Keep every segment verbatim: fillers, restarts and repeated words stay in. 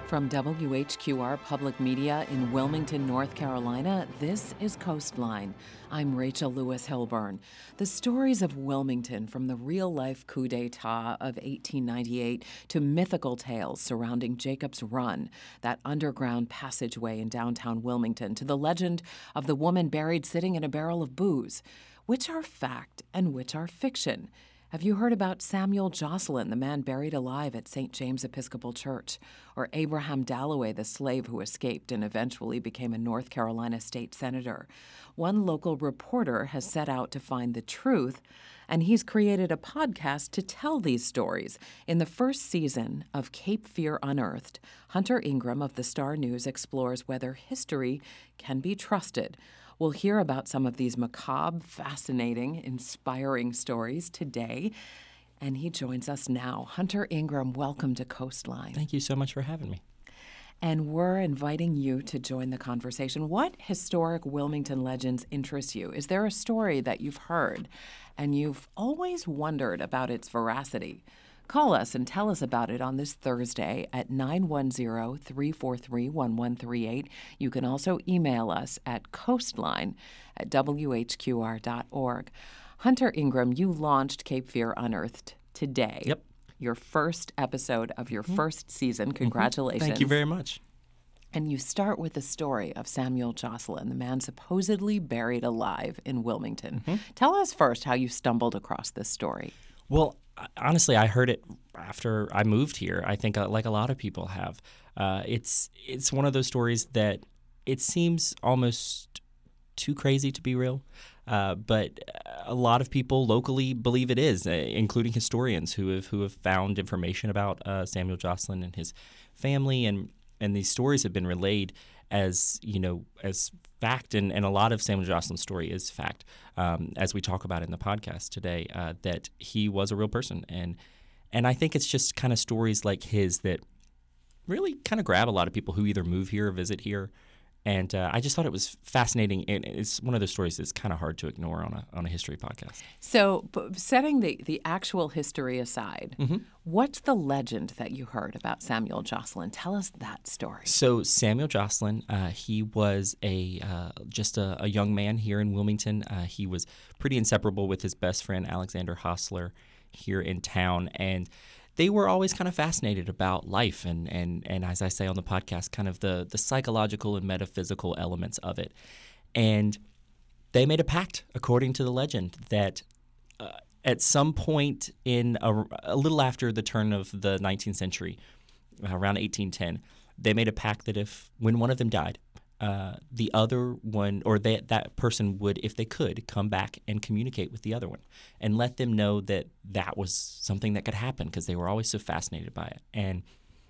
From W H Q R Public Media in Wilmington, North Carolina, this is Coastline. I'm Rachel Lewis Hilburn. The stories of Wilmington, from the real-life coup d'etat of eighteen ninety-eight to mythical tales surrounding Jacob's Run, that underground passageway in downtown Wilmington, to the legend of the woman buried sitting in a barrel of booze. Which are fact and which are fiction? Have you heard about Samuel Jocelyn, the man buried alive at Saint James Episcopal Church? Or Abraham Dalloway, the slave who escaped and eventually became a North Carolina state senator? One local reporter has set out to find the truth, and he's created a podcast to tell these stories. In the first season of Cape Fear Unearthed, Hunter Ingram of the Star News explores whether history can be trusted. We'll hear about some of these macabre, fascinating, inspiring stories today, and he joins us now. Hunter Ingram, welcome to Coastline. Thank you so much for having me. And we're inviting you to join the conversation. What historic Wilmington legends interest you? Is there a story that you've heard and you've always wondered about its veracity? Call us and tell us about it on this Thursday at nine one zero, three four three, one one three eight. You can also email us at coastline at w h q r dot org. Hunter Ingram, you launched Cape Fear Unearthed today. Yep. Your first episode of your mm-hmm. first season. Congratulations. Thank you very much. And you start with the story of Samuel Jocelyn, the man supposedly buried alive in Wilmington. Mm-hmm. Tell us first how you stumbled across this story. Well, honestly, I heard it after I moved here. I think uh, like a lot of people have. Uh, it's it's one of those stories that it seems almost too crazy to be real, uh, but a lot of people locally believe it is, uh, including historians who have who have found information about uh, Samuel Jocelyn and his family, and and these stories have been relayed as, you know, as fact, and, and a lot of Samuel Jocelyn's story is fact, um, as we talk about in the podcast today, uh, that he was a real person. And and I think it's just kind of stories like his that really kind of grab a lot of people who either move here or visit here. And uh, I just thought it was fascinating, and it's one of those stories that's kind of hard to ignore on a on a history podcast. So, setting the, the actual history aside, mm-hmm. what's the legend that you heard about Samuel Jocelyn? Tell us that story. So, Samuel Jocelyn, uh, he was a uh, just a, a young man here in Wilmington. Uh, he was pretty inseparable with his best friend Alexander Hostler here in town, and they were always kind of fascinated about life and, and, and as I say on the podcast, kind of the, the psychological and metaphysical elements of it. And they made a pact, according to the legend, that uh, at some point in a, a little after the turn of the nineteenth century, around eighteen ten, they made a pact that if when one of them died, Uh, the other one, or they, that person would, if they could, come back and communicate with the other one and let them know that that was something that could happen, because they were always so fascinated by it. And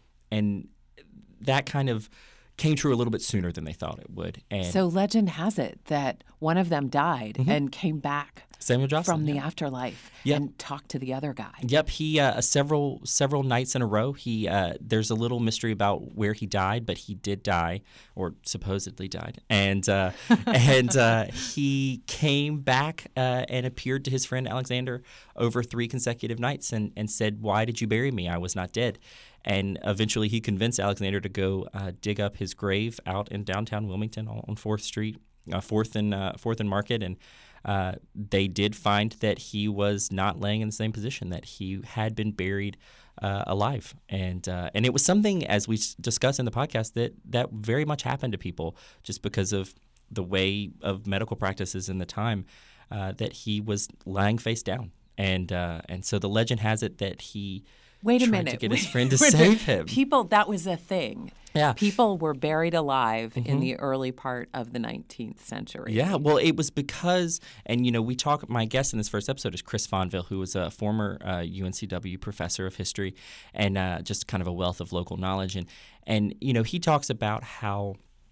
and that kind of came true a little bit sooner than they thought it would. And so legend has it that one of them died mm-hmm. and came back Samuel Jocelyn, from the yeah. afterlife yep. and talked to the other guy. Yep, he uh, several several nights in a row. He uh, there's a little mystery about where he died, but he did die, or supposedly died, and uh, and uh, he came back uh, and appeared to his friend Alexander over three consecutive nights, and, and said, "Why did you bury me? I was not dead." And eventually, he convinced Alexander to go uh, dig up his grave out in downtown Wilmington on Fourth Street, uh, Fourth and uh, Fourth and Market, and uh, they did find that he was not laying in the same position, that he had been buried uh, alive, and uh, and it was something, as we discussed in the podcast, that that very much happened to people just because of the way of medical practices in the time, uh, that he was lying face down, and uh, and so the legend has it that he. Wait a tried minute. to get Wait, his friend to wait, save him. People, that was a thing. Yeah. People were buried alive mm-hmm. in the early part of the nineteenth century. Yeah, well, it was because, and you know, we talk, my guest in this first episode is Chris Fonville, who was a former uh, U N C W professor of history and uh, just kind of a wealth of local knowledge. And, and, you know, he talks about how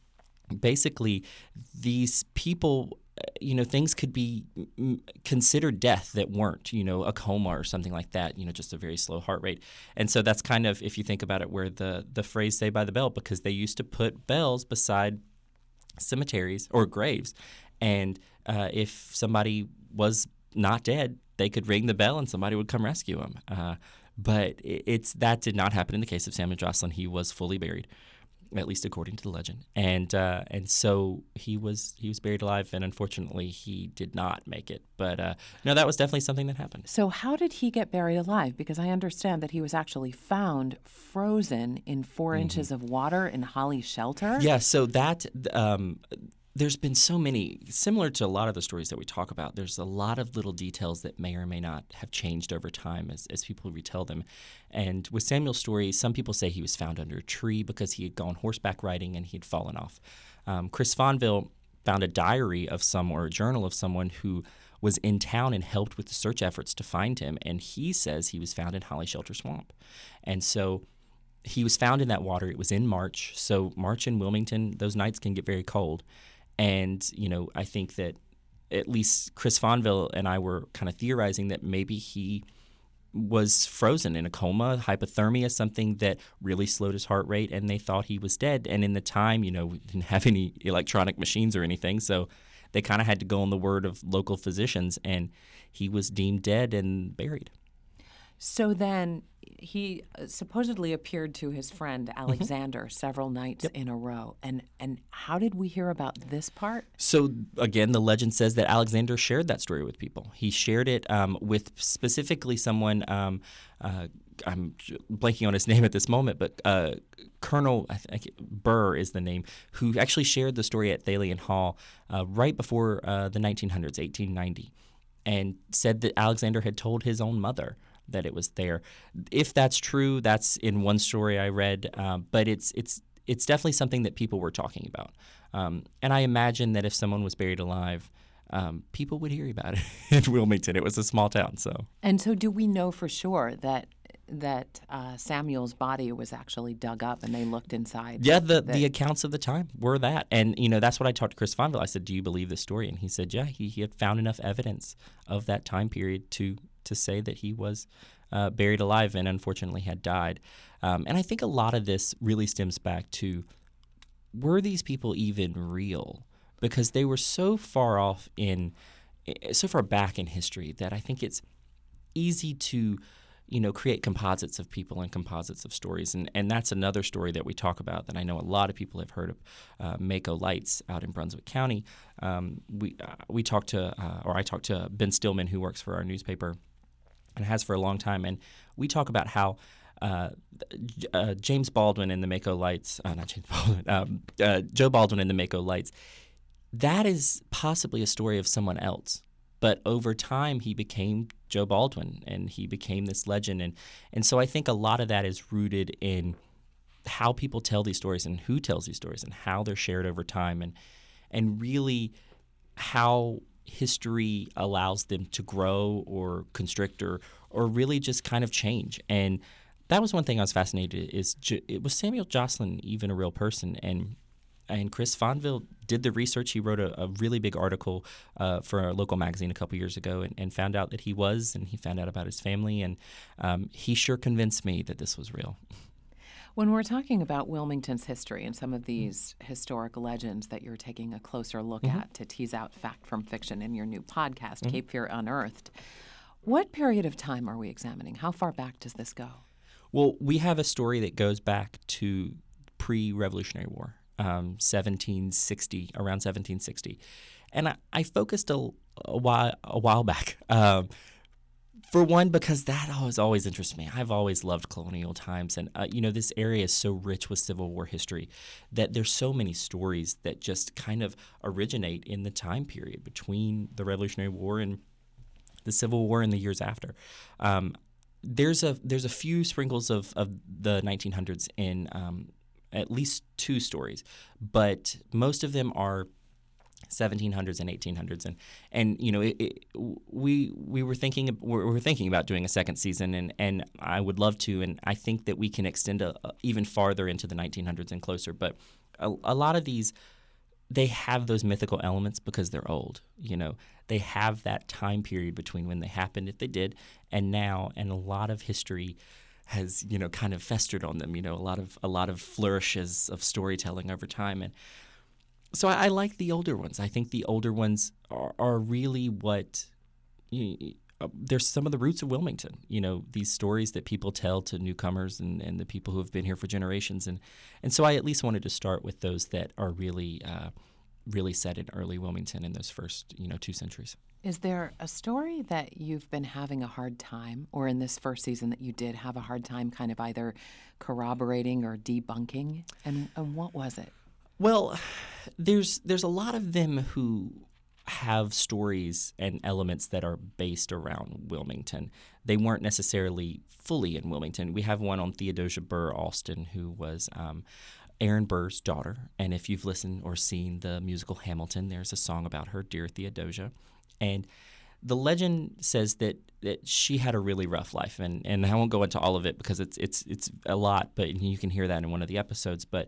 basically these people, you know, things could be considered death that weren't, you know, a coma or something like that, you know, just a very slow heart rate. And so that's kind of, if you think about it, where the, the phrase "Saved by the Bell," because they used to put bells beside cemeteries or graves. And uh, if somebody was not dead, they could ring the bell and somebody would come rescue them. Uh, But it, it's that did not happen in the case of Samuel Jocelyn. He was fully buried, at least according to the legend, and uh, and so he was he was buried alive, and unfortunately he did not make it. But uh, no, that was definitely something that happened. So how did he get buried alive? Because I understand that he was actually found frozen in four mm-hmm. inches of water in Holly's shelter. Yeah, so that um, there's been so many, similar to a lot of the stories that we talk about, there's a lot of little details that may or may not have changed over time as, as people retell them. And with Samuel's story, some people say he was found under a tree because he had gone horseback riding and he had fallen off. Um, Chris Fonville found a diary of some or a journal of someone who was in town and helped with the search efforts to find him, and he says he was found in Holly Shelter Swamp. And so he was found in that water. It was in March, so March in Wilmington, those nights can get very cold. And, you know, I think that at least Chris Fonville and I were kind of theorizing that maybe he was frozen in a coma, hypothermia, something that really slowed his heart rate, and they thought he was dead. And in the time, you know, we didn't have any electronic machines or anything, so they kind of had to go on the word of local physicians, and he was deemed dead and buried. So then he supposedly appeared to his friend Alexander mm-hmm. several nights yep. in a row. And and how did we hear about this part? So, again, the legend says that Alexander shared that story with people. He shared it um, with specifically someone, um, uh, I'm blanking on his name at this moment, but uh, Colonel I think Burr is the name, who actually shared the story at Thalian Hall uh, right before uh, the nineteen hundreds, eighteen ninety, and said that Alexander had told his own mother that it was there. If that's true, that's in one story I read, um, but it's it's it's definitely something that people were talking about. Um, and I imagine that if someone was buried alive, um, people would hear about it in Wilmington. It was a small town, so. And so, do we know for sure that that uh, Samuel's body was actually dug up and they looked inside? Yeah, the, the, the accounts of the time were that. And, you know, that's what I talked to Chris Fonville. I said, do you believe this story? And he said, yeah, he, he had found enough evidence of that time period to to say that he was uh, buried alive and unfortunately had died. Um, and I think a lot of this really stems back to, were these people even real? Because they were so far off in, so far back in history that I think it's easy to, you know, create composites of people and composites of stories. And, and that's another story that we talk about that I know a lot of people have heard of, uh, Mako Lights out in Brunswick County. Um, we uh, we talked to, uh, or I talked to Ben Stillman, who works for our newspaper and has for a long time. And we talk about how uh, uh, James Baldwin in the Mako Lights, uh, not James Baldwin, um, uh, Joe Baldwin in the Mako Lights, that is possibly a story of someone else. But over time, he became Joe Baldwin, and he became this legend. And, and so I think a lot of that is rooted in how people tell these stories and who tells these stories and how they're shared over time, and and really how history allows them to grow or constrict or, or really just kind of change. And that was one thing I was fascinated is, it was Samuel Jocelyn even a real person? And And Chris Fonville did the research. He wrote a, a really big article uh, for a local magazine a couple years ago and, and found out that he was, and he found out about his family. And um, he sure convinced me that this was real. When we're talking about Wilmington's history and some of these mm-hmm. historic legends that you're taking a closer look mm-hmm. at to tease out fact from fiction in your new podcast, mm-hmm. Cape Fear Unearthed, what period of time are we examining? How far back does this go? Well, we have a story that goes back to pre-Revolutionary War. Um, seventeen sixty, around seventeen sixty, and I, I focused a, a while a while back. Um, for one, because that always always interests me. I've always loved colonial times, and uh, you know, this area is so rich with Civil War history that there's so many stories that just kind of originate in the time period between the Revolutionary War and the Civil War and the years after. Um, there's a there's a few sprinkles of of the nineteen hundreds in. Um, at least two stories, but most of them are seventeen hundreds and eighteen hundreds, and and you know it, it, we we were thinking we were thinking about doing a second season, and, and I would love to, and I think that we can extend a, a, even farther into the nineteen hundreds and closer. But a, a lot of these, they have those mythical elements because they're old. You know, they have that time period between when they happened, if they did, and now, and a lot of history has, you know, kind of festered on them, you know, a lot of a lot of flourishes of storytelling over time. And so I, I like the older ones. I think the older ones are, are really what you, uh, they're some of the roots of Wilmington. You know, these stories that people tell to newcomers and, and the people who have been here for generations. And, and so I at least wanted to start with those that are really uh, really set in early Wilmington in those first, you know, two centuries. Is there a story that you've been having a hard time, or in this first season that you did have a hard time kind of either corroborating or debunking? And, and what was it? Well, there's there's a lot of them who have stories and elements that are based around Wilmington. They weren't necessarily fully in Wilmington. We have one on Theodosia Burr Alston, who was um, Aaron Burr's daughter. And if you've listened or seen the musical Hamilton, there's a song about her, Dear Theodosia. And the legend says that, that she had a really rough life. And, and I won't go into all of it because it's it's it's a lot, but you can hear that in one of the episodes. But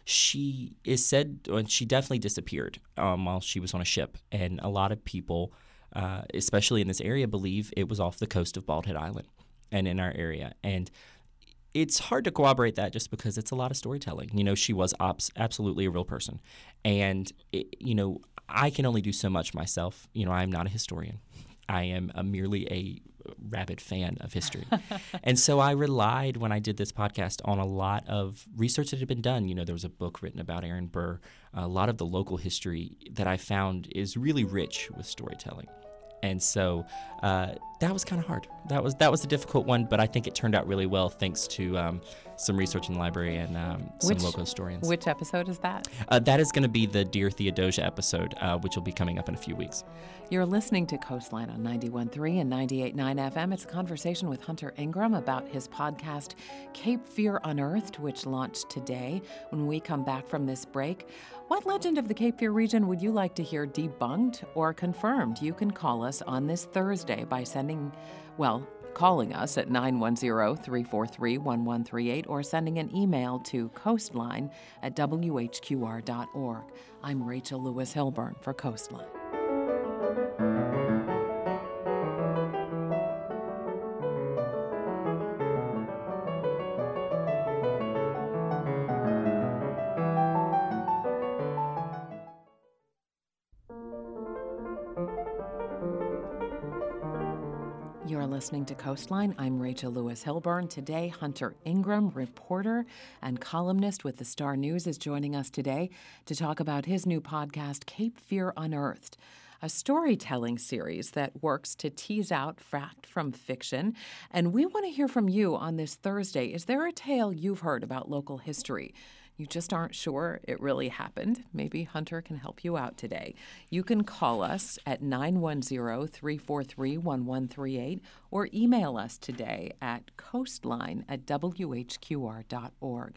she is said, and she definitely disappeared um, while she was on a ship. And a lot of people, uh, especially in this area, believe it was off the coast of Bald Head Island and in our area. And it's hard to corroborate that just because it's a lot of storytelling. You know, she was ops, absolutely a real person. And, it, you know, I can only do so much myself. You know, I'm not a historian. I am a merely a rabid fan of history. And so I relied, when I did this podcast, on a lot of research that had been done. You know, there was a book written about Aaron Burr. A lot of the local history that I found is really rich with storytelling. And so uh, that was kind of hard. That was that was a difficult one, but I think it turned out really well thanks to um, some research in the library and um, some which, local historians. Which episode is that? Uh, that is going to be the Dear Theodosia episode, uh, which will be coming up in a few weeks. You're listening to Coastline on ninety-one point three and ninety-eight point nine F M. It's a conversation with Hunter Ingram about his podcast, Cape Fear Unearthed, which launched today. When we come back from this break, what legend of the Cape Fear region would you like to hear debunked or confirmed? You can call us on this Thursday by sending, well, calling us at nine one zero, three four three, one one three eight or sending an email to coastline at w h q r dot org. I'm Rachel Lewis Hilburn for Coastline. You're listening to Coastline. I'm Rachel Lewis Hilburn. Today, Hunter Ingram, reporter and columnist with the Star News, is joining us today to talk about his new podcast, Cape Fear Unearthed, a storytelling series that works to tease out fact from fiction. And we want to hear from you on this Thursday. Is there a tale you've heard about local history you just aren't sure it really happened? Maybe Hunter can help you out today. You can call us at nine one zero, three four three, one one three eight or email us today at coastline at w h q r dot org.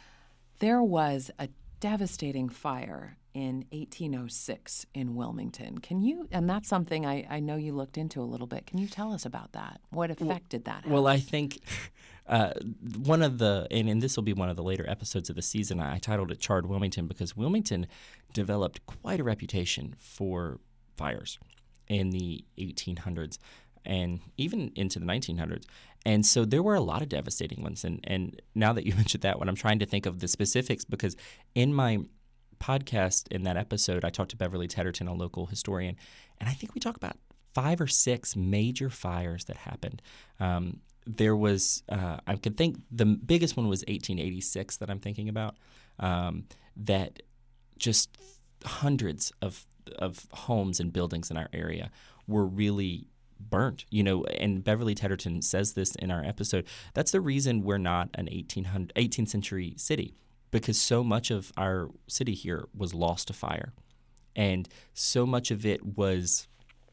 There was a devastating fire in eighteen oh six in Wilmington. Can you, and that's something I, I know you looked into a little bit. Can you tell us about that? What effect did that have? Well, I think uh, one of the, and, and this will be one of the later episodes of the season, I titled it Charred Wilmington because Wilmington developed quite a reputation for fires in the eighteen hundreds and even into the nineteen hundreds. And so there were a lot of devastating ones. And, and now that you mentioned that one, I'm trying to think of the specifics because in my podcast, in that episode, I talked to Beverly Tedderton, a local historian, and I think we talk about five or six major fires that happened. Um, there was, uh, I could think the biggest one was eighteen eighty-six that I'm thinking about, um, that just hundreds of of homes and buildings in our area were really burnt, you know, and Beverly Tedderton says this in our episode. That's the reason we're not an eighteenth century city, because so much of our city here was lost to fire. And so much of it was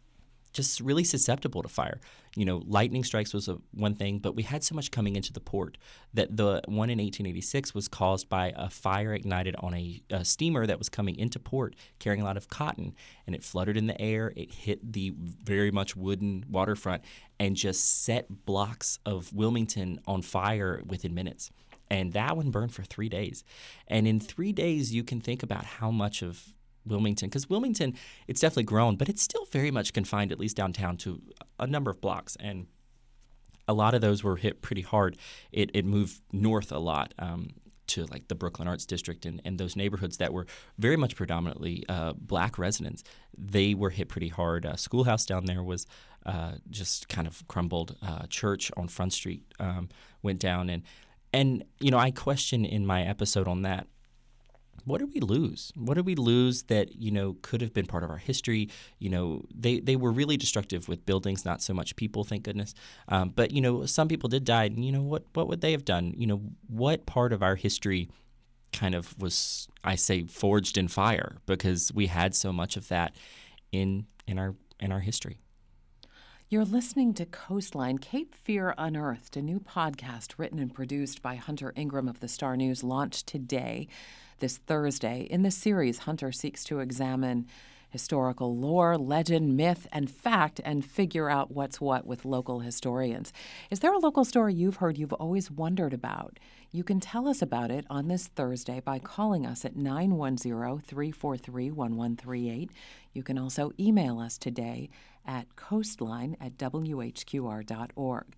just really susceptible to fire. You know, lightning strikes was a, one thing, but we had so much coming into the port that the one in eighteen eighty-six was caused by a fire ignited on a, a steamer that was coming into port carrying a lot of cotton, and it fluttered in the air. It hit the very much wooden waterfront and just set blocks of Wilmington on fire within minutes. And that one burned for three days. And in three days, you can think about how much of Wilmington, because Wilmington, it's definitely grown, but it's still very much confined, at least downtown, to a number of blocks. And a lot of those were hit pretty hard. It, it moved north a lot um, to like the Brooklyn Arts District and, and those neighborhoods that were very much predominantly uh, black residents, they were hit pretty hard. Uh, Schoolhouse down there was uh, just kind of crumbled. Uh, church on Front Street um, went down. And, and, you know, I question in my episode on that, what did we lose? What did we lose that, you know, could have been part of our history? You know, they, they were really destructive with buildings, not so much people, thank goodness. Um, but, you know, some people did die. And, you know, what, what would they have done? You know, what part of our history kind of was, I say, forged in fire because we had so much of that in in our in our history. You're listening to Coastline. Cape Fear Unearthed, a new podcast written and produced by Hunter Ingram of the Star News, launched today, this Thursday. In the series, Hunter seeks to examine historical lore, legend, myth, and fact, and figure out what's what with local historians. Is there a local story you've heard you've always wondered about? You can tell us about it on this Thursday by calling us at nine one zero, three four three, one one three eight. You can also email us today at coastline at w h q r dot org.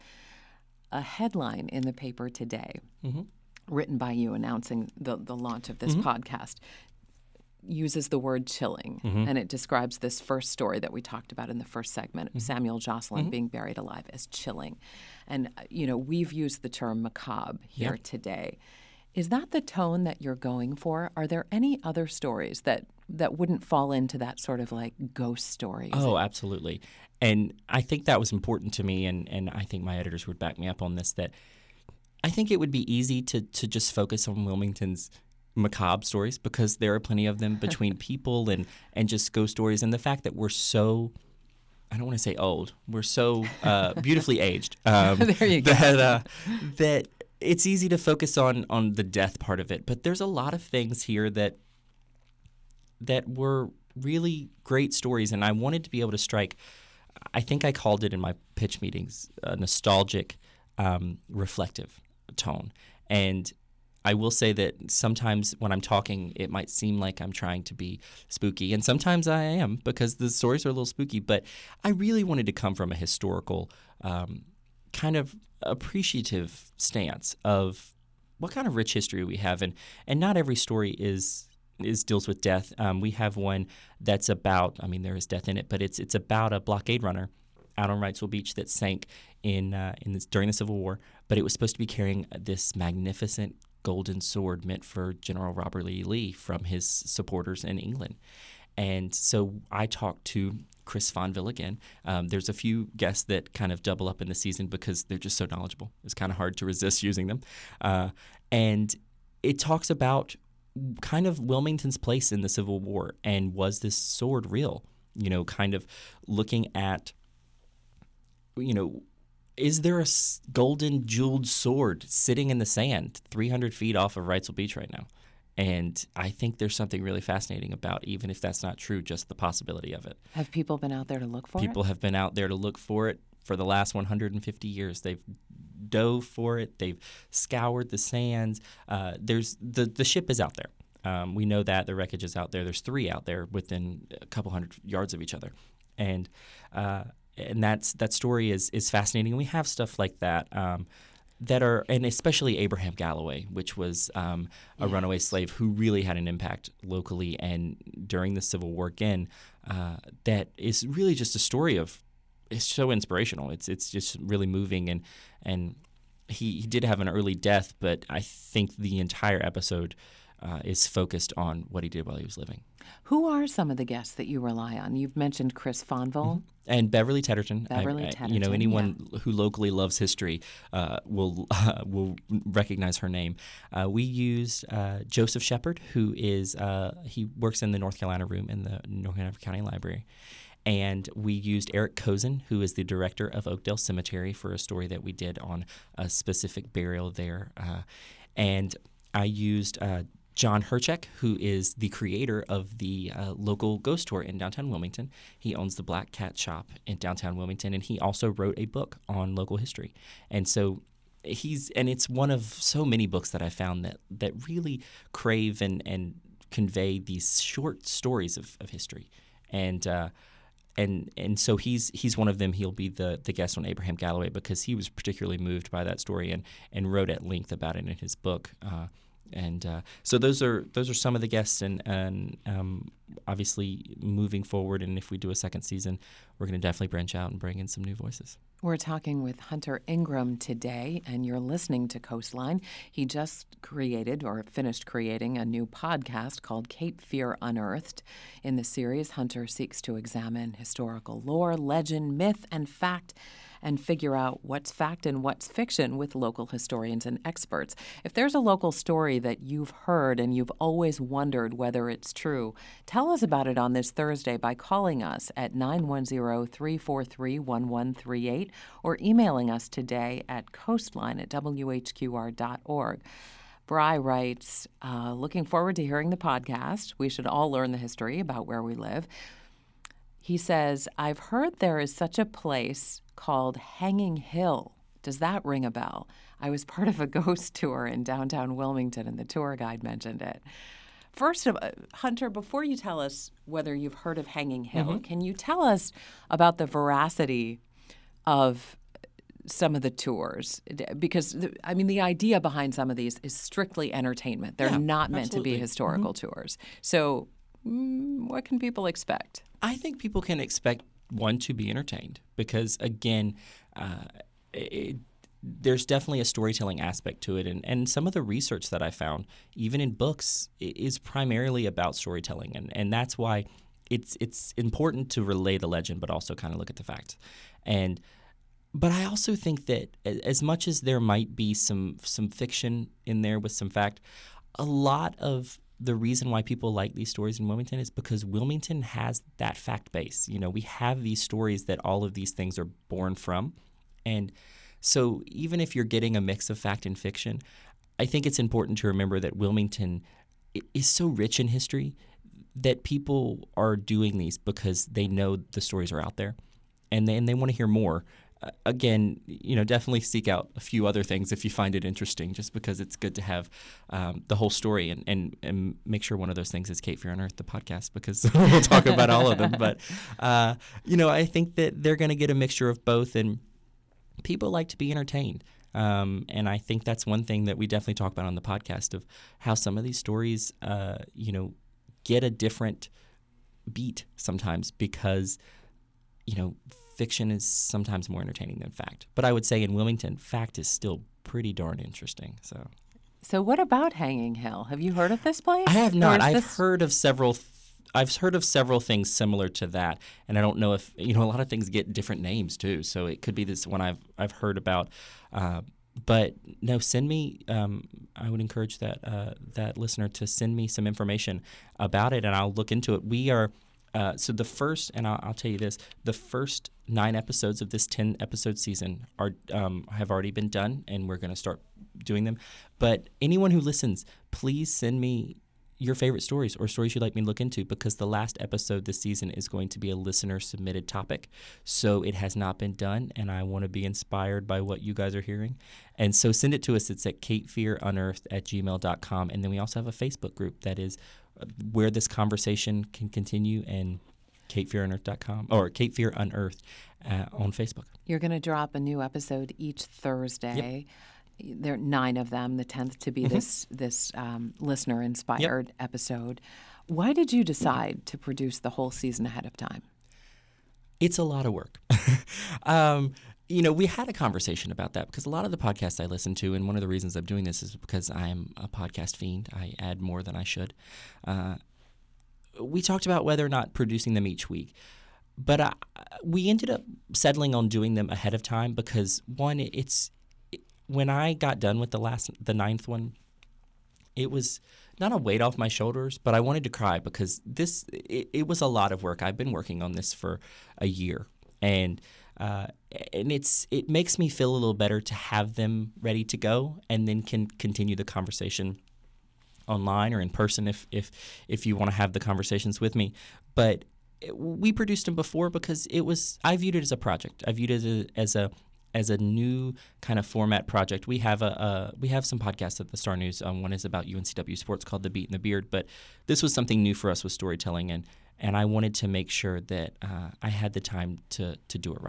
A headline in the paper today, mm-hmm. written by you announcing the, the launch of this mm-hmm. podcast, uses the word chilling, mm-hmm. and it describes this first story that we talked about in the first segment, mm-hmm. Samuel Jocelyn mm-hmm. being buried alive, as chilling. And, you know, we've used the term macabre here yeah. today. Is that the tone that you're going for? Are there any other stories that, that wouldn't fall into that sort of like ghost stories? Oh, absolutely. And I think that was important to me, and, and I think my editors would back me up on this, that I think it would be easy to to just focus on Wilmington's macabre stories because there are plenty of them between people and, and just ghost stories. And the fact that we're so, I don't want to say old, we're so uh, beautifully aged. Um, there you go. That, uh, that it's easy to focus on, on the death part of it. But there's a lot of things here that that were really great stories. And I wanted to be able to strike, I think I called it in my pitch meetings, a nostalgic, um, reflective tone. And I will say that sometimes when I'm talking, it might seem like I'm trying to be spooky, and sometimes I am because the stories are a little spooky, but I really wanted to come from a historical um, kind of appreciative stance of what kind of rich history we have. And, and not every story is is deals with death. Um, we have one that's about, I mean, there is death in it, but it's it's about a blockade runner out on Wrightsville Beach that sank in uh, in this, during the Civil War, but it was supposed to be carrying this magnificent golden sword meant for General Robert E. Lee from his supporters in England. And so I talked to Chris Fonville again. Um, there's a few guests that kind of double up in the season because they're just so knowledgeable. It's kind of hard to resist using them. Uh, and it talks about kind of Wilmington's place in the Civil War and was this sword real? You know, kind of looking at, you know, is there a golden jeweled sword sitting in the sand three hundred feet off of Wrightsville Beach right now? And I think there's something really fascinating about, even if that's not true, just the possibility of it. Have people been out there to look for people it? People have been out there to look for it for the last one hundred fifty years. They've dove for it. They've scoured the sands. Uh, there's the, the ship is out there. Um, we know that. The wreckage is out there. There's three out there within a couple hundred yards of each other. And uh, and that's that story is is fascinating. And we have stuff like that um, that are, and especially Abraham Galloway, which was um, a yes. runaway slave who really had an impact locally and during the Civil War again. Uh, that is really just a story of, it's so inspirational. It's it's just really moving, and and he, he did have an early death, but I think the entire episode uh, is focused on what he did while he was living. Who are some of the guests that you rely on? You've mentioned Chris Fonville. Mm-hmm. And Beverly Tedderton. Beverly I, I, Tedderton, You know, anyone yeah. who locally loves history uh, will uh, will recognize her name. Uh, we used uh, Joseph Shepard, who is uh, he works in the North Carolina room in the North Carolina County Library. And we used Eric Cozen, who is the director of Oakdale Cemetery, for a story that we did on a specific burial there. Uh, and I used uh, John Herchek, who is the creator of the uh, local ghost tour in downtown Wilmington. He owns the Black Cat Shop in downtown Wilmington, and he also wrote a book on local history. And so he's, and it's one of so many books that I found that that really crave and, and convey these short stories of, of history. And uh, and and so he's he's one of them. He'll be the, the guest on Abraham Galloway because he was particularly moved by that story and, and wrote at length about it in his book. Uh, And uh, so those are those are some of the guests, and, and um, obviously moving forward, and if we do a second season, we're going to definitely branch out and bring in some new voices. We're talking with Hunter Ingram today, and you're listening to Coastline. He just created or finished creating a new podcast called Cape Fear Unearthed. In the series, Hunter seeks to examine historical lore, legend, myth, and fact, and figure out what's fact and what's fiction with local historians and experts. If there's a local story that you've heard and you've always wondered whether it's true, tell us about it on this Thursday by calling us at nine one zero, three four three, one one three eight or emailing us today at coastline at w h q r dot org. Bry writes, uh, looking forward to hearing the podcast. We should all learn the history about where we live. He says, I've heard there is such a place called Hanging Hill. Does that ring a bell? I was part of a ghost tour in downtown Wilmington, and the tour guide mentioned it. First, uh, Hunter, before you tell us whether you've heard of Hanging Hill, mm-hmm. can you tell us about the veracity of some of the tours? Because, the, I mean, the idea behind some of these is strictly entertainment. They're yeah, not meant absolutely. to be historical mm-hmm. tours. So mm, what can people expect? I think people can expect one to be entertained because, again, uh, it, there's definitely a storytelling aspect to it. And, and some of the research that I found, even in books, is primarily about storytelling. And, and that's why it's it's important to relay the legend, but also kind of look at the facts. And but I also think that as much as there might be some some fiction in there with some fact, a lot of the reason why people like these stories in Wilmington is because Wilmington has that fact base. You know, we have these stories that all of these things are born from. And so even if you're getting a mix of fact and fiction, I think it's important to remember that Wilmington is so rich in history that people are doing these because they know the stories are out there and they, and they want to hear more. Uh, again, you know, definitely seek out a few other things if you find it interesting, just because it's good to have um, the whole story and, and, and make sure one of those things is Cape Fear Unearthed, the podcast, because we'll talk about all of them. But, uh, you know, I think that they're going to get a mixture of both, and people like to be entertained. Um, and I think that's one thing that we definitely talk about on the podcast of how some of these stories, uh, you know, get a different beat sometimes because, you know, fiction is sometimes more entertaining than fact. But I would say in Wilmington, fact is still pretty darn interesting. So so what about Hanging Hill? Have you heard of this place? I have not. I've this... heard of several th- I've heard of several things similar to that. And I don't know if, you know, a lot of things get different names too. So it could be this one I've I've heard about. Uh, but no, send me, um, I would encourage that uh, that listener to send me some information about it and I'll look into it. We are Uh, so the first, and I'll, I'll tell you this, the first nine episodes of this ten-episode season are um, have already been done, and we're going to start doing them. But anyone who listens, please send me your favorite stories or stories you'd like me to look into, because the last episode this season is going to be a listener-submitted topic. So it has not been done, and I want to be inspired by what you guys are hearing. And so send it to us. It's at cape fear unearthed at gmail dot com. And then we also have a Facebook group that is where this conversation can continue, and cape fear unearthed dot com or Cape Fear Unearthed uh, on Facebook. You're going to drop a new episode each Thursday. Yep. There are nine of them, the tenth to be mm-hmm. this this um, listener-inspired yep. episode. Why did you decide to produce the whole season ahead of time? It's a lot of work. um, you know, we had a conversation about that because a lot of the podcasts I listen to, and one of the reasons I'm doing this is because I'm a podcast fiend. I add more than I should. Uh, we talked about whether or not producing them each week. But I, we ended up settling on doing them ahead of time because, one, it's it, when I got done with the last, the ninth one, it was not a weight off my shoulders, but I wanted to cry because this it, it was a lot of work. I've been working on this for a year, and uh, and it's it makes me feel a little better to have them ready to go, and then can continue the conversation online or in person if if if you want to have the conversations with me. But we produced them before because it was I viewed it as a project. I viewed it as a, as a as a new kind of format project. We have a uh, we have some podcasts at the Star News. Um, one is about U N C W sports called The Beat and the Beard, but this was something new for us with storytelling, and and I wanted to make sure that uh, I had the time to to do it right.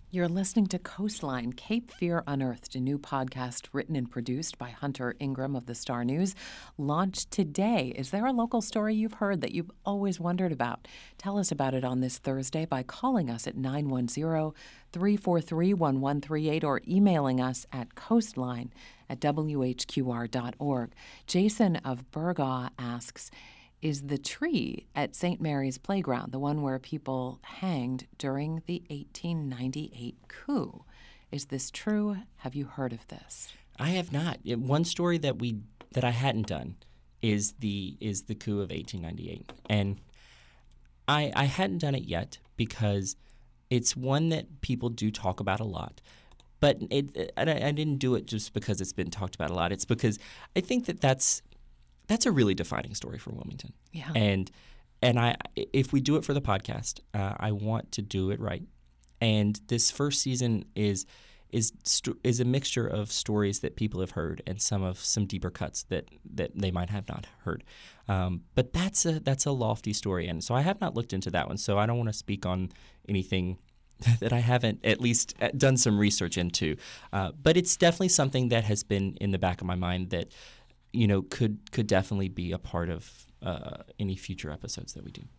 You're listening to Coastline, Cape Fear Unearthed, a new podcast written and produced by Hunter Ingram of the Star News, launched today. Is there a local story you've heard that you've always wondered about? Tell us about it on this Thursday by calling us at nine one zero, three four three, one one three eight or emailing us at coastline at w h q r dot org. Jason of Burgaw asks, is the tree at Saint Mary's Playground the one where people hanged during the eighteen ninety-eight coup? Is this true? Have you heard of this? I have not. It- One story that we that I hadn't done is the is the coup of eighteen ninety-eight, and I I hadn't done it yet because it's one that people do talk about a lot. But it, I, I didn't do it just because it's been talked about a lot. It's because I think that that's that's a really defining story for Wilmington. Yeah. And and I if we do it for the podcast, uh, I want to do it right. And this first season is is is a mixture of stories that people have heard and some of some deeper cuts that, that they might have not heard. Um, but that's a that's a lofty story, and so I have not looked into that one. So I don't want to speak on anything that I haven't at least done some research into. Uh, but it's definitely something that has been in the back of my mind that, you know, could could definitely be a part of uh, any future episodes that we do.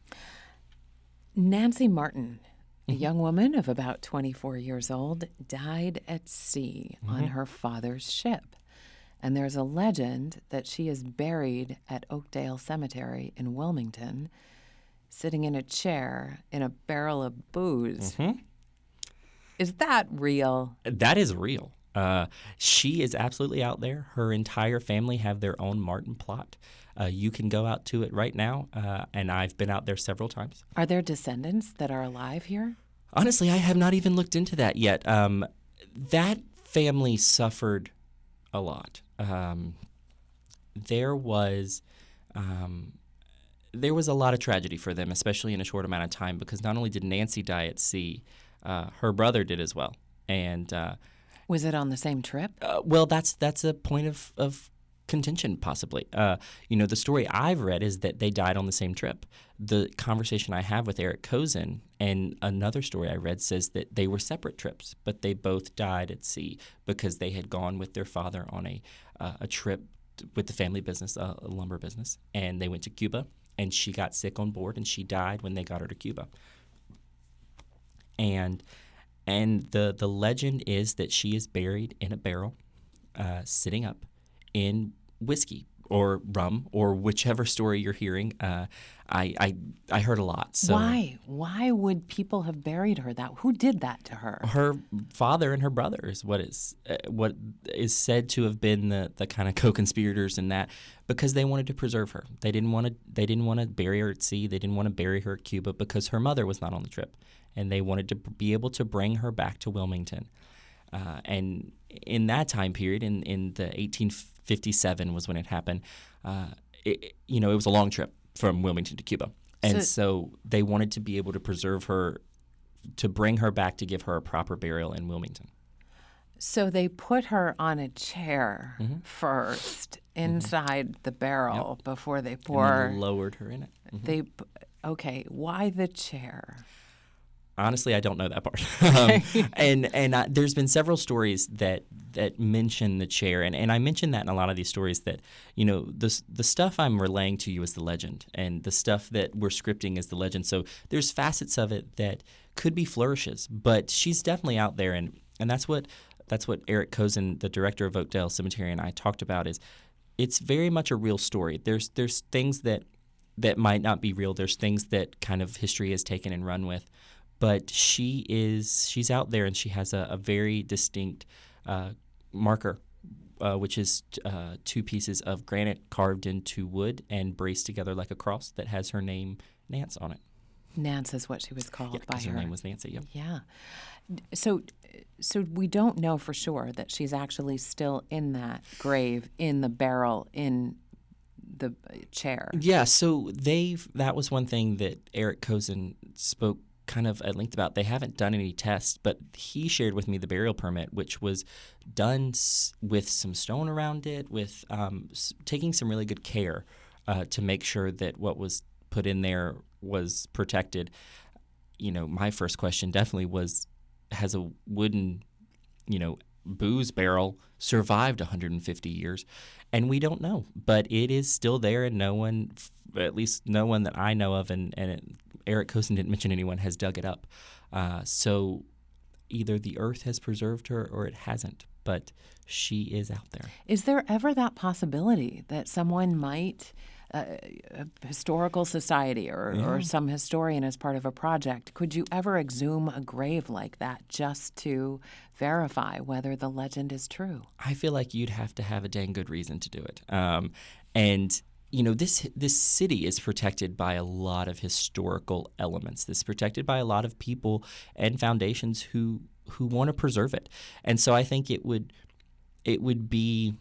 Nancy Martin, a young woman of about twenty-four years old, died at sea mm-hmm. on her father's ship. And there's a legend that she is buried at Oakdale Cemetery in Wilmington, sitting in a chair in a barrel of booze. Mm-hmm. Is that real? That is real. Uh, she is absolutely out there. Her entire family have their own Martin plot. Uh, you can go out to it right now, uh, and I've been out there several times. Are there descendants that are alive here? Honestly, I have not even looked into that yet. Um, that family suffered a lot. Um, there was um, there was a lot of tragedy for them, especially in a short amount of time, because not only did Nancy die at sea, uh, her brother did as well. And uh, was it on the same trip? Uh, well, that's that's a point of, of contention, possibly. Uh, you know, the story I've read is that they died on the same trip. The conversation I have with Eric Cozen and another story I read says that they were separate trips, but they both died at sea because they had gone with their father on a uh, a trip with the family business, uh, a lumber business, and they went to Cuba, and she got sick on board, and she died when they got her to Cuba. And And the, the legend is that she is buried in a barrel, uh, sitting up in whiskey or rum or whichever story you're hearing. Uh, I, I I heard a lot. So why? Why would people have buried her that? Who did that to her? Her father and her brother is what is uh, what is said to have been the, the kind of co-conspirators in that, because they wanted to preserve her. They didn't want to they didn't want to bury her at sea. They didn't want to bury her at Cuba because her mother was not on the trip. And they wanted to be able to bring her back to Wilmington. Uh, and in that time period, in, in the eighteen fifty-seven was when it happened, uh, it, you know, it was a long trip from Wilmington to Cuba. And so, so they wanted to be able to preserve her, to bring her back, to give her a proper burial in Wilmington. So they put her on a chair mm-hmm. first inside mm-hmm. the barrel yep. before they pour. And then lowered her in it. Mm-hmm. They, okay, why the chair? Honestly, I don't know that part. um, and and uh, there's been several stories that that mention the chair, and, and I mentioned that in a lot of these stories that, you know, the the stuff I'm relaying to you is the legend, and the stuff that we're scripting is the legend. So there's facets of it that could be flourishes, but she's definitely out there, and, and that's what that's what Eric Cozen, the director of Oakdale Cemetery, and I talked about. Is it's very much a real story. There's there's things that that might not be real. There's things that kind of history has taken and run with. But she is she's out there, and she has a, a very distinct uh, marker, uh, which is uh, two pieces of granite carved into wood and braced together like a cross that has her name, Nance, on it. Nance is what she was called yeah, by her. Her name was Nancy. Yep. Yeah. So, so we don't know for sure that she's actually still in that grave, in the barrel, in the chair. Yeah. So they've that was one thing that Eric Cozen spoke kind of at length about. They haven't done any tests, but he shared with me the burial permit, which was done s- with some stone around it, with um, s- taking some really good care uh, to make sure that what was put in there was protected. You know, my first question definitely was, has a wooden, you know, booze barrel survived one hundred fifty years? And we don't know, but it is still there, and no one, at least no one that I know of, and, and it, Eric Kosen didn't mention anyone, has dug it up. Uh, so either the earth has preserved her or it hasn't, but she is out there. Is there ever that possibility that someone might, uh, a historical society or, Yeah. or some historian as part of a project, could you ever exhume a grave like that just to verify whether the legend is true? I feel like you'd have to have a dang good reason to do it. Um, and you know, this this city is protected by a lot of historical elements. This is protected by a lot of people and foundations who who want to preserve it. And so I think it would it would be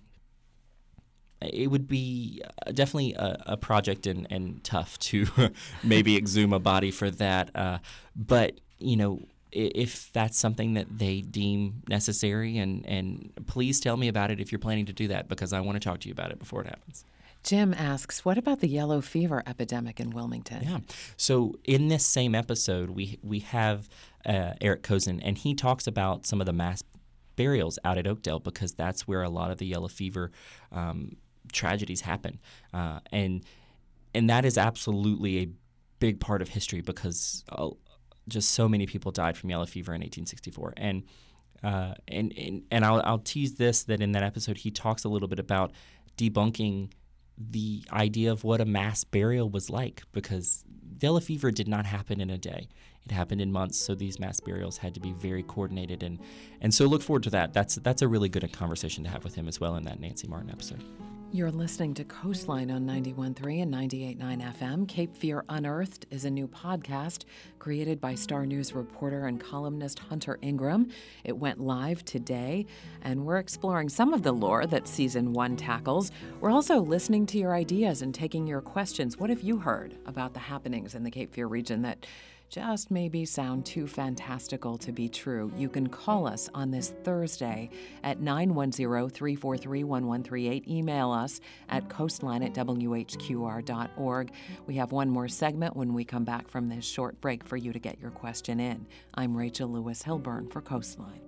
it would be definitely a, a project and, and tough to maybe exhume a body for that. Uh, but you know, if that's something that they deem necessary, and and please tell me about it if you're planning to do that, because I want to talk to you about it before it happens. Jim asks, what about the yellow fever epidemic in Wilmington? Yeah. So in this same episode, we we have uh, Eric Kosen, and he talks about some of the mass burials out at Oakdale, because that's where a lot of the yellow fever um, tragedies happen, uh, and and that is absolutely a big part of history, because uh, just so many people died from yellow fever in eighteen sixty-four, and. Uh, and and, and I'll, I'll tease this, that in that episode he talks a little bit about debunking the idea of what a mass burial was like, because yellow fever did not happen in a day. It happened in months, so these mass burials had to be very coordinated, and and so look forward to that. That's that's a really good conversation to have with him as well in that Nancy Martin episode. You're listening to Coastline on ninety-one point three and ninety-eight point nine F M. Cape Fear Unearthed is a new podcast created by Star News reporter and columnist Hunter Ingram. It went live today, and we're exploring some of the lore that season one tackles. We're also listening to your ideas and taking your questions. What have you heard about the happenings in the Cape Fear region that just maybe sound too fantastical to be true? You can call us on this Thursday at nine one zero, three four three, one one three eight. Email us at coastline at w h q r dot org. We have one more segment when we come back from this short break for you to get your question in. I'm Rachel Lewis Hilburn for Coastline.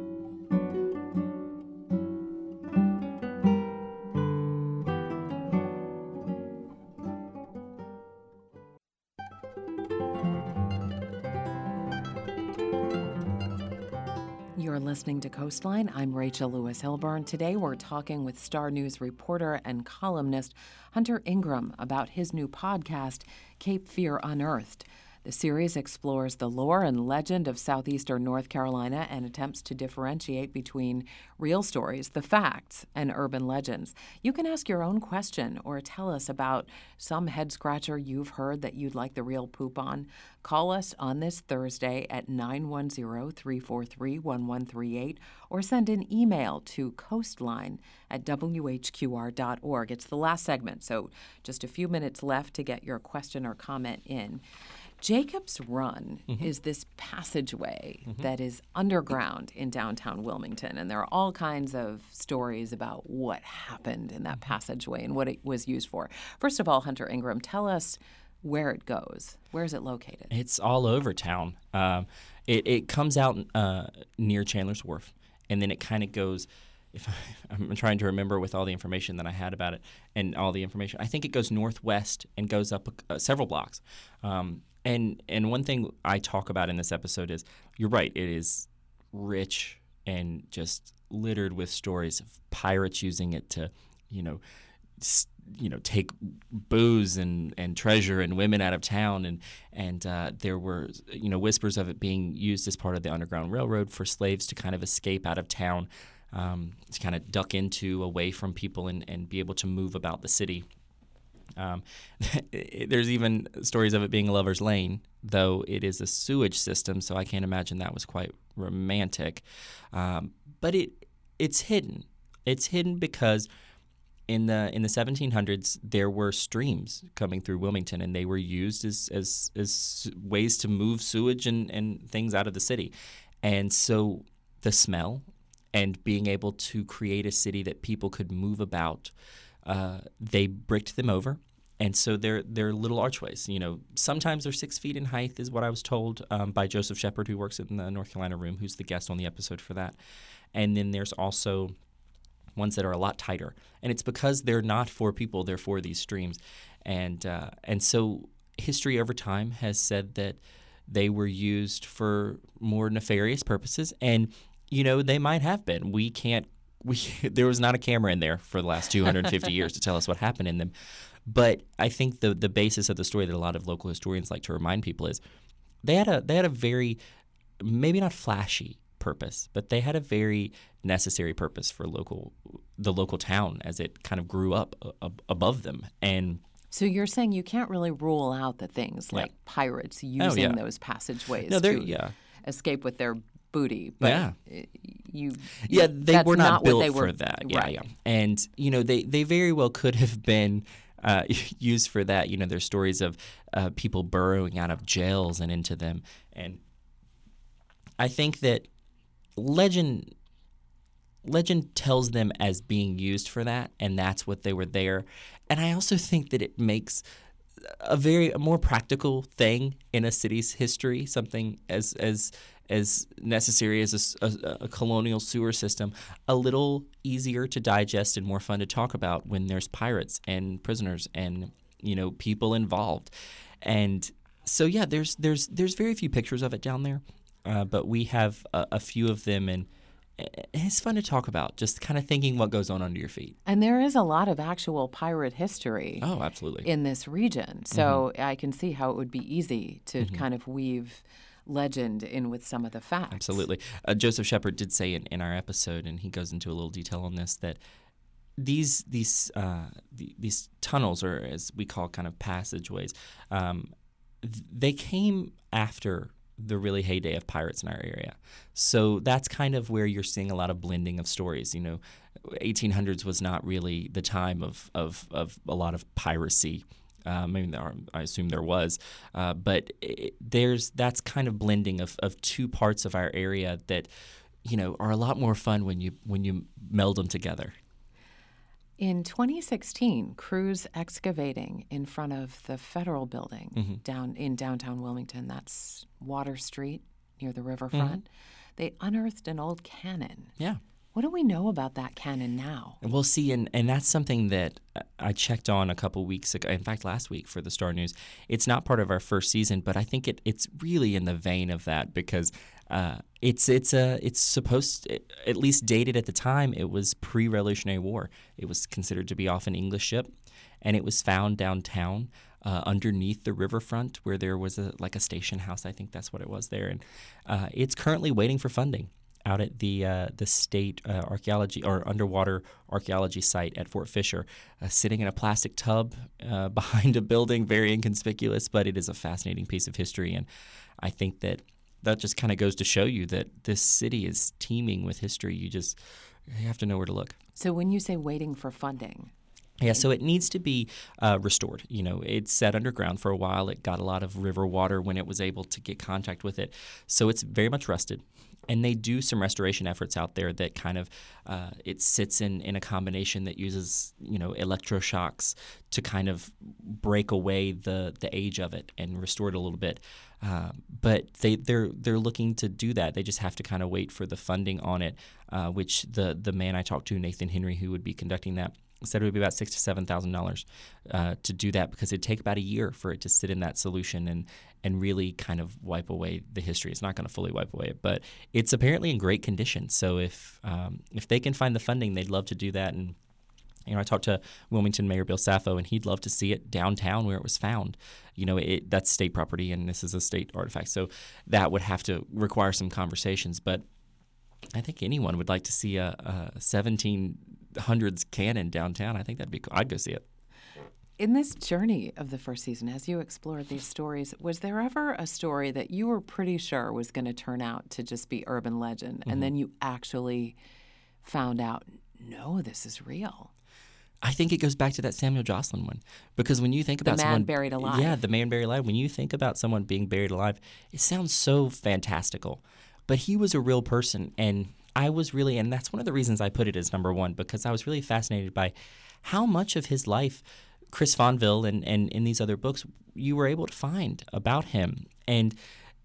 You're listening to Coastline. I'm Rachel Lewis Hilburn. Today we're talking with Star News reporter and columnist Hunter Ingram about his new podcast, Cape Fear Unearthed. The series explores the lore and legend of southeastern North Carolina and attempts to differentiate between real stories, the facts, and urban legends. You can ask your own question or tell us about some head-scratcher you've heard that you'd like the real poop on. Call us on this Thursday at nine one zero, three four three, one one three eight or send an email to coastline at w h q r dot org. It's the last segment, so just a few minutes left to get your question or comment in. Jacob's Run mm-hmm. is this passageway mm-hmm. that is underground in downtown Wilmington, and there are all kinds of stories about what happened in that passageway and what it was used for. First of all, Hunter Ingram, tell us where it goes. Where is it located? It's all over town. Um, it, it comes out uh, near Chandler's Wharf, and then it kind of goes, if I, I'm trying to remember with all the information that I had about it and all the information, I think it goes northwest and goes up uh, several blocks. Um, and and one thing I talk about in this episode is, you're right, it is rich and just littered with stories of pirates using it to, you know, st- you know, take booze and, and treasure and women out of town, and and uh, there were, you know, whispers of it being used as part of the Underground Railroad for slaves to kind of escape out of town, um, to kind of duck into away from people and, and be able to move about the city. Um, there's even stories of it being a lover's lane, though it is a sewage system, so I can't imagine that was quite romantic. Um, but it it's hidden. It's hidden because in the in the seventeen hundreds there were streams coming through Wilmington, and they were used as as, as ways to move sewage and, and things out of the city. And so the smell and being able to create a city that people could move about, uh, they bricked them over, and so they're they're little archways. You know, sometimes they're six feet in height, is what I was told um, by Joseph Shepard, who works in the North Carolina room, who's the guest on the episode for that. And then there's also ones that are a lot tighter, and it's because they're not for people; they're for these streams, and uh, and so history over time has said that they were used for more nefarious purposes, and you know they might have been. We can't. We there was not a camera in there for the last two hundred fifty years to tell us what happened in them, but I think the the basis of the story that a lot of local historians like to remind people is they had a they had a very maybe not flashy purpose, but they had a very necessary purpose for local the local town as it kind of grew up uh, above them. And so you're saying you can't really rule out the things like yeah. pirates using yeah. those passageways no, to yeah. escape with their booty, but yeah. you yeah they that's were not, not built what they were, for that. Yeah, right. yeah. And you know they they very well could have been uh, used for that. You know, there's stories of uh, people burrowing out of jails and into them, and I think that legend legend tells them as being used for that, and that's what they were there. And I also think that it makes a very a more practical thing in a city's history, something as as as necessary as a, a, a colonial sewer system, a little easier to digest and more fun to talk about when there's pirates and prisoners and you know people involved. And so yeah, there's there's there's very few pictures of it down there, uh, but we have a, a few of them, and it's fun to talk about, just kind of thinking what goes on under your feet. And there is a lot of actual pirate history oh, absolutely. in this region. So mm-hmm. I can see how it would be easy to mm-hmm. kind of weave legend in with some of the facts. Absolutely. Uh, Joseph Shepard did say in, in our episode, and he goes into a little detail on this, that these these uh, the, these tunnels, or as we call kind of passageways, um, th- they came after the really heyday of pirates in our area. So that's kind of where you're seeing a lot of blending of stories. You know, eighteen hundreds was not really the time of of, of a lot of piracy. Um, I mean, there are, I assume there was, uh, but it, there's that's kind of blending of, of two parts of our area that, you know, are a lot more fun when you when you meld them together. In twenty sixteen, crews excavating in front of the federal building mm-hmm. down in downtown Wilmington, that's Water Street near the riverfront, mm-hmm. they unearthed an old cannon. Yeah. What do we know about that cannon now? We'll see, and, and that's something that I checked on a couple weeks ago, in fact, last week for the Star News. It's not part of our first season, but I think it, it's really in the vein of that because uh, it's it's a it's supposed to, at least dated at the time, it was pre-Revolutionary War. It was considered to be off an English ship, and it was found downtown uh, underneath the riverfront where there was a like a station house. I think that's what it was there, and uh, it's currently waiting for funding out at the uh, the state uh, archaeology or underwater archaeology site at Fort Fisher, uh, sitting in a plastic tub uh, behind a building, very inconspicuous, but it is a fascinating piece of history. And I think that that just kind of goes to show you that this city is teeming with history. You just you have to know where to look. So when you say waiting for funding, yeah, so it needs to be uh, restored. You know, it's sat underground for a while. It got a lot of river water when it was able to get contact with it. So it's very much rusted. And they do some restoration efforts out there that kind of uh, it sits in, in a combination that uses, you know, electroshocks to kind of break away the, the age of it and restore it a little bit. Uh, but they, they're they're looking to do that. They just have to kind of wait for the funding on it, uh, which the the man I talked to, Nathan Henry, who would be conducting that, said it would be about six to seven thousand dollars uh, to do that because it'd take about a year for it to sit in that solution and and really kind of wipe away the history. It's not going to fully wipe away it, but it's apparently in great condition. So if um, if they can find the funding, they'd love to do that. And you know, I talked to Wilmington Mayor Bill Saffo, and he'd love to see it downtown where it was found. You know, it, that's state property, and this is a state artifact, so that would have to require some conversations. But I think anyone would like to see a, a seventeen hundreds cannon downtown. I think that'd be cool. I'd go see it. In this journey of the first season, as you explored these stories, was there ever a story that you were pretty sure was going to turn out to just be urban legend, mm-hmm. and then you actually found out, no, this is real? I think it goes back to that Samuel Jocelyn one, because when you think about the man someone buried alive, yeah, the man buried alive. When you think about someone being buried alive, it sounds so fantastical, but he was a real person, and I was really, and that's one of the reasons I put it as number one, because I was really fascinated by how much of his life Chris Fonville and, and in these other books, you were able to find about him. And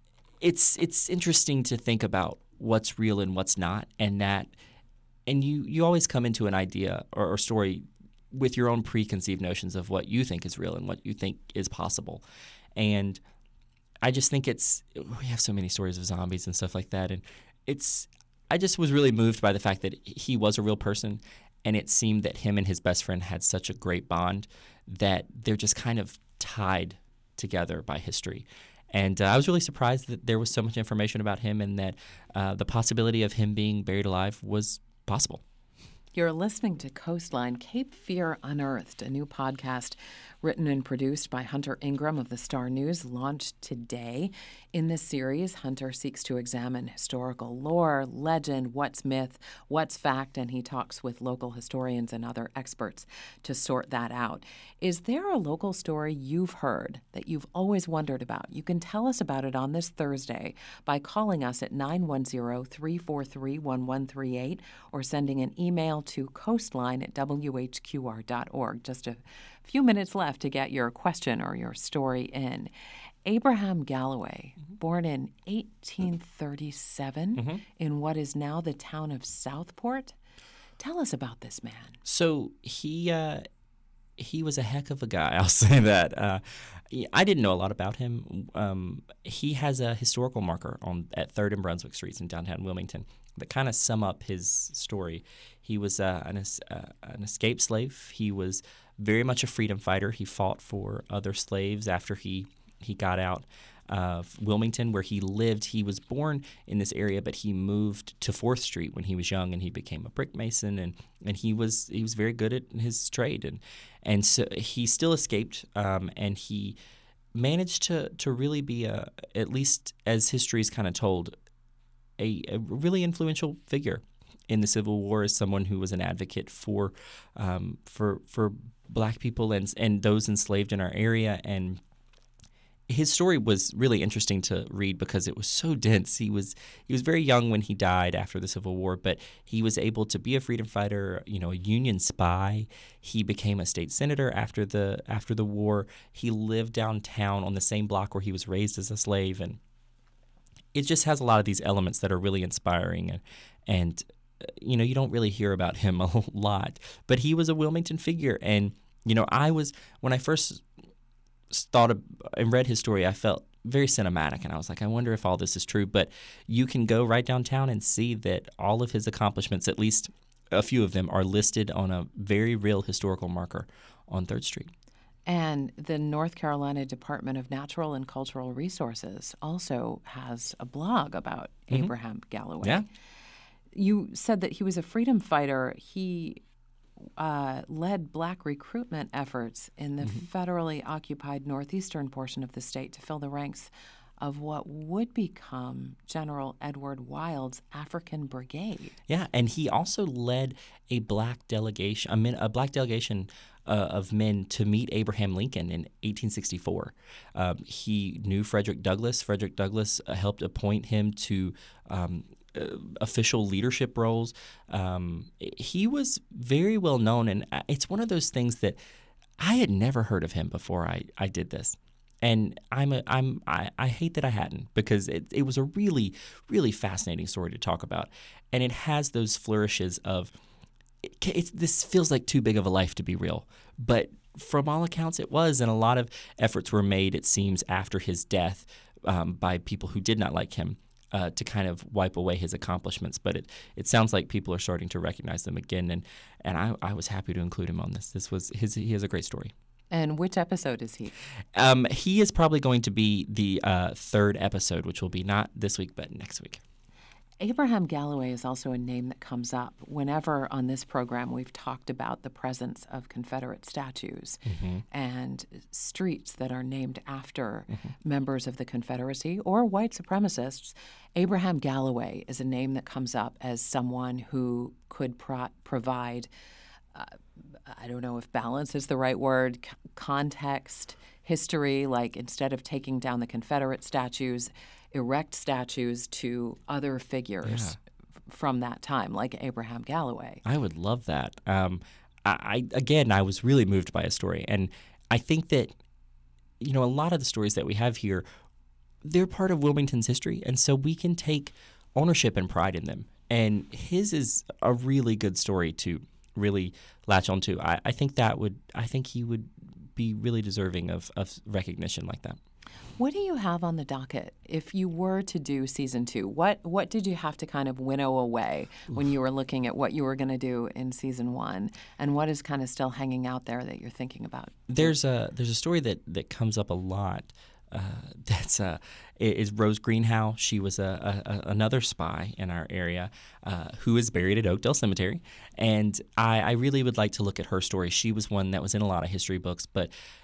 it's it's interesting to think about what's real and what's not, and that and you, you always come into an idea or, or story with your own preconceived notions of what you think is real and what you think is possible. And I just think it's we have so many stories of zombies and stuff like that, and it's I just was really moved by the fact that he was a real person, and it seemed that him and his best friend had such a great bond that they're just kind of tied together by history. And uh, I was really surprised that there was so much information about him, and that uh, the possibility of him being buried alive was possible. You're listening to Coastline, Cape Fear Unearthed, a new podcast written and produced by Hunter Ingram of the Star News, launched today. In this series, Hunter seeks to examine historical lore, legend, what's myth, what's fact, and he talks with local historians and other experts to sort that out. Is there a local story you've heard that you've always wondered about? You can tell us about it on this Thursday by calling us at nine one zero, three four three, one one three eight or sending an email to coastline at w h q r dot org. Just a few minutes left to get your question or your story in. Abraham Galloway, mm-hmm. born in eighteen thirty-seven mm-hmm. in what is now the town of Southport. Tell us about this man. So he uh, he was a heck of a guy, I'll say that. Uh, I didn't know a lot about him. Um, he has a historical marker on at third and Brunswick Streets in downtown Wilmington that kind of sum up his story. He was uh, an, uh, an escaped slave. He was very much a freedom fighter. He fought for other slaves after he, he got out of Wilmington, where he lived. He was born in this area, but he moved to fourth Street when he was young, and he became a brick mason, and, and he was he was very good at his trade. And and so he still escaped, um, and he managed to, to really be, a, at least as history is kind of told, a, a really influential figure in the Civil War as someone who was an advocate for um, for for black people and and those enslaved in our area. And his story was really interesting to read because it was so dense. He was he was very young when he died after the Civil War, but he was able to be a freedom fighter, you know, a Union spy. He became a state senator after the after the war. He lived downtown on the same block where he was raised as a slave, and it just has a lot of these elements that are really inspiring. And and you know, you don't really hear about him a lot, but he was a Wilmington figure. And you know, I was when I first thought of, and read his story, I felt very cinematic, and I was like, I wonder if all this is true. But you can go right downtown and see that all of his accomplishments, at least a few of them, are listed on a very real historical marker on third Street. And the North Carolina Department of Natural and Cultural Resources also has a blog about mm-hmm. Abraham Galloway. Yeah. You said that he was a freedom fighter. He Uh, led black recruitment efforts in the mm-hmm. federally occupied northeastern portion of the state to fill the ranks of what would become General Edward Wild's African Brigade. Yeah, and he also led a black delegation, a, men, a black delegation uh, of men to meet Abraham Lincoln in eighteen sixty-four. Um, he knew Frederick Douglass. Frederick Douglass uh, helped appoint him to um, Uh, official leadership roles. Um, he was very well known, and it's one of those things that I had never heard of him before I, I did this. And I'm a, I'm I, I hate that I hadn't, because it, it was a really, really fascinating story to talk about. And it has those flourishes of it, it's, this feels like too big of a life to be real. But from all accounts, it was. And a lot of efforts were made, it seems, after his death um, by people who did not like him. Uh, to kind of wipe away his accomplishments, but it, it sounds like people are starting to recognize them again, and and I, I was happy to include him on this. This was his. He has a great story. And which episode is he? Um, he is probably going to be the uh, third episode, which will be not this week, but next week. Abraham Galloway is also a name that comes up whenever on this program we've talked about the presence of Confederate statues mm-hmm. and streets that are named after mm-hmm. members of the Confederacy or white supremacists. Abraham Galloway is a name that comes up as someone who could pro- provide, uh, I don't know if balance is the right word, c- context, history, like instead of taking down the Confederate statues, erect statues to other figures yeah. from that time, like Abraham Galloway. I would love that. Um, I, I again, I was really moved by his story. And I think that, you know, a lot of the stories that we have here, they're part of Wilmington's history. And so we can take ownership and pride in them. And his is a really good story to really latch onto. I, I think that would, I think he would be really deserving of, of recognition like that. What do you have on the docket if you were to do season two? What what did you have to kind of winnow away when you were looking at what you were going to do in season one, and what is kind of still hanging out there that you're thinking about? There's a there's a story that, that comes up a lot. Uh, that's uh, is Rose Greenhow. She was a, a, a another spy in our area uh, who is buried at Oakdale Cemetery, and I, I really would like to look at her story. She was one that was in a lot of history books, but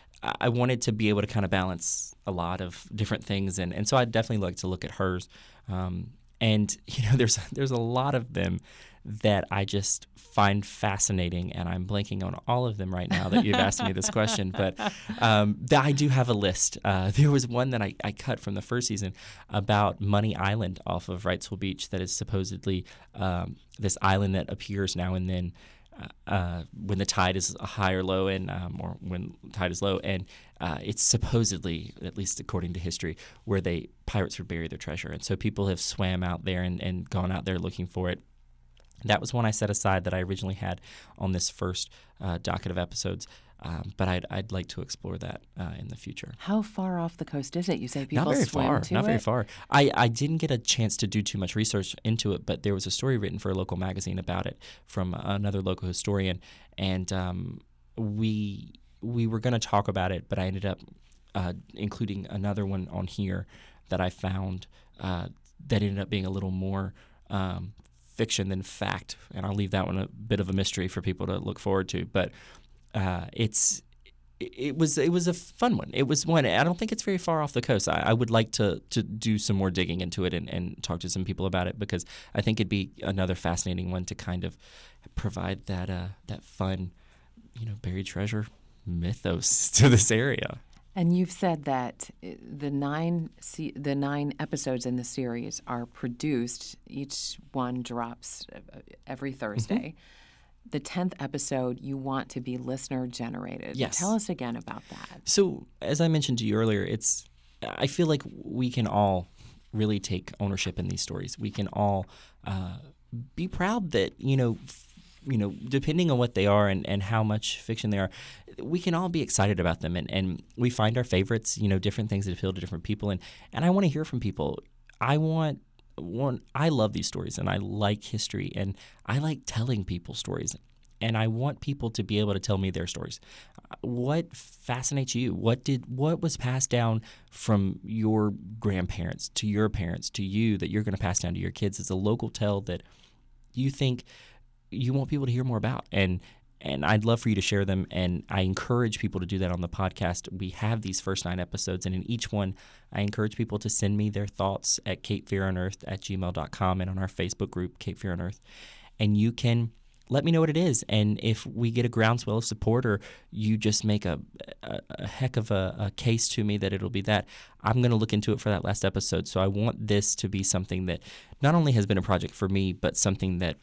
I wanted to be able to kind of balance a lot of different things, and, and so I'd definitely like to look at hers. Um, and you know, there's there's a lot of them that I just find fascinating, and I'm blanking on all of them right now that you've asked me this question. But um, I do have a list. Uh, there was one that I, I cut from the first season about Money Island off of Wrightsville Beach that is supposedly um, this island that appears now and then. Uh, when the tide is high or low, and um, or when the tide is low, and uh, it's supposedly, at least according to history, where they pirates would bury their treasure, and so people have swam out there and, and gone out there looking for it. That was one I set aside that I originally had on this first uh, docket of episodes. Um, but I'd I'd like to explore that uh, in the future. How far off the coast is it? You say people not very swim far, to not it? very far. I, I didn't get a chance to do too much research into it, but there was a story written for a local magazine about it from another local historian, and um, we we were going to talk about it, but I ended up uh, including another one on here that I found uh, that ended up being a little more um, fiction than fact, and I'll leave that one a bit of a mystery for people to look forward to, but. Uh, it's it was it was a fun one. It was one. I don't think it's very far off the coast. I, I would like to to do some more digging into it and, and talk to some people about it, because I think it'd be another fascinating one to kind of provide that uh, that fun, you know, buried treasure mythos to this area. And you've said that the nine se- the nine episodes in the series are produced. Each one drops every Thursday. Mm-hmm. The tenth episode, you want to be listener generated. Yes. Tell us again about that. So, as I mentioned to you earlier, it's I feel like we can all really take ownership in these stories. We can all uh, be proud that, you know, f- you know, depending on what they are and, and how much fiction they are, we can all be excited about them. And, and we find our favorites, you know, different things that appeal to different people. And, and I want to hear from people. I want One, I love these stories, and I like history, and I like telling people stories, and I want people to be able to tell me their stories. What fascinates you? What did what was passed down from your grandparents to your parents to you that you're going to pass down to your kids as a local tale that you think you want people to hear more about? And And I'd love for you to share them, and I encourage people to do that on the podcast. We have these first nine episodes, and in each one, I encourage people to send me their thoughts at cape fear unearthed at gmail dot com and on our Facebook group, Cape Fear Unearthed. And you can let me know what it is, and if we get a groundswell of support or you just make a, a, a heck of a, a case to me that it'll be that, I'm going to look into it for that last episode. So I want this to be something that not only has been a project for me, but something that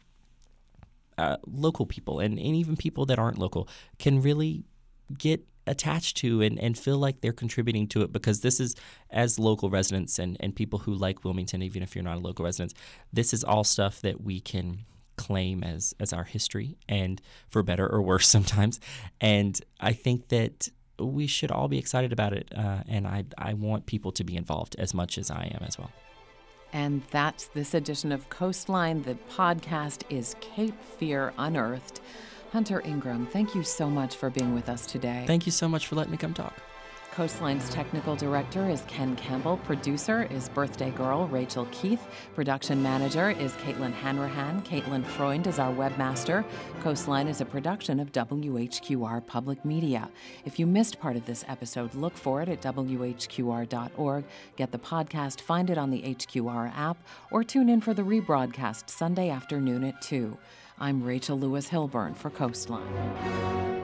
Uh, local people and, and even people that aren't local can really get attached to and, and feel like they're contributing to it, because this is, as local residents and, and people who like Wilmington, even if you're not a local resident, this is all stuff that we can claim as, as our history, and for better or worse sometimes. And I think that we should all be excited about it, uh, and I, I want people to be involved as much as I am as well. And that's this edition of Coastline. The podcast is Cape Fear Unearthed. Hunter Ingram, thank you so much for being with us today. Thank you so much for letting me come talk. Coastline's technical director is Ken Campbell. Producer is birthday girl Rachel Keith. Production manager is Caitlin Hanrahan. Caitlin Freund is our webmaster. Coastline is a production of W H Q R Public Media. If you missed part of this episode, look for it at W H Q R dot org. Get the podcast, find it on the H Q R app, or tune in for the rebroadcast Sunday afternoon at two. I'm Rachel Lewis Hilburn for Coastline.